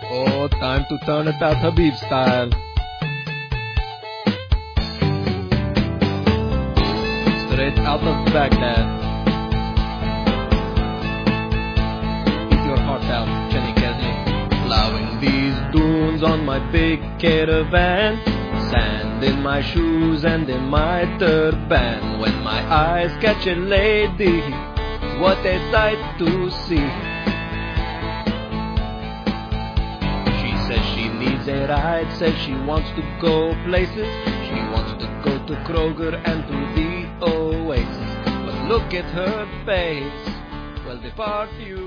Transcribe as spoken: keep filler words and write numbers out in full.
Oh, time to turn it out Habib style. Straight out of Baghdad. Eat your heart out, Jenny Kesney. Plowing these dunes on my big caravan. Sand in my shoes and in my turban. When my eyes catch a lady, what a sight to see. She says she needs a ride, says she wants to go places. She wants to go to Kroger and to the Oasis. But look at her face, well, depart you.